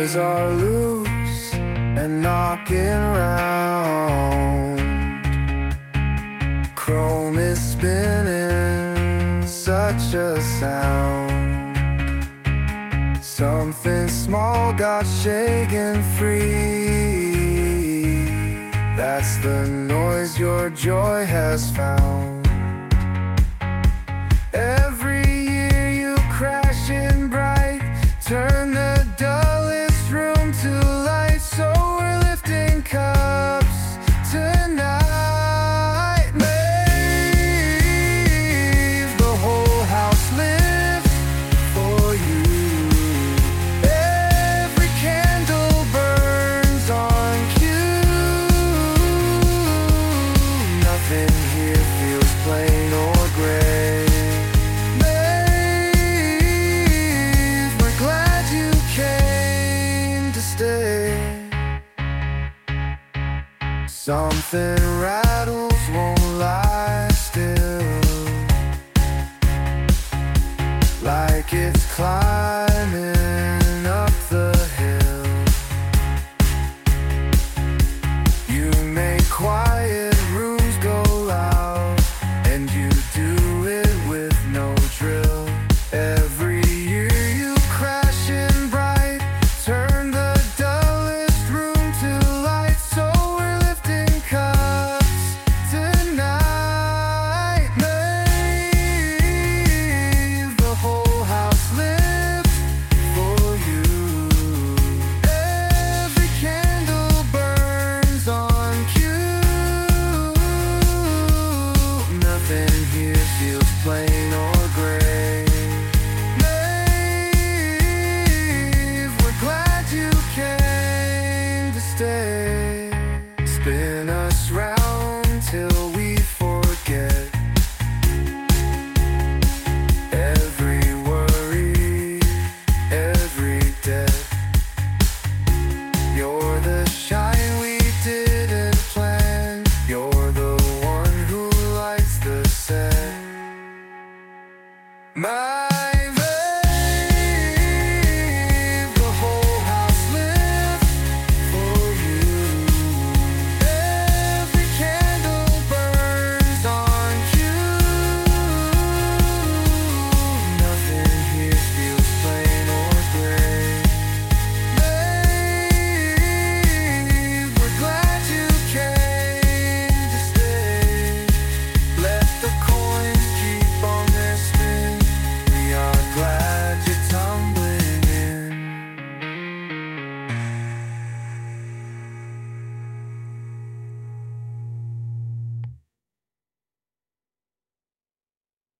toys are loose and knocking round. Chrome is spinning, such a sound. Something small got shaken free. That's the noise your joy has found. Every year you crash in bright, turn the dullest room to light. So we're lifting cups tonight. May the whole house lift for you. Every candle burns on cue. Nothing here feels plain or gray. Something right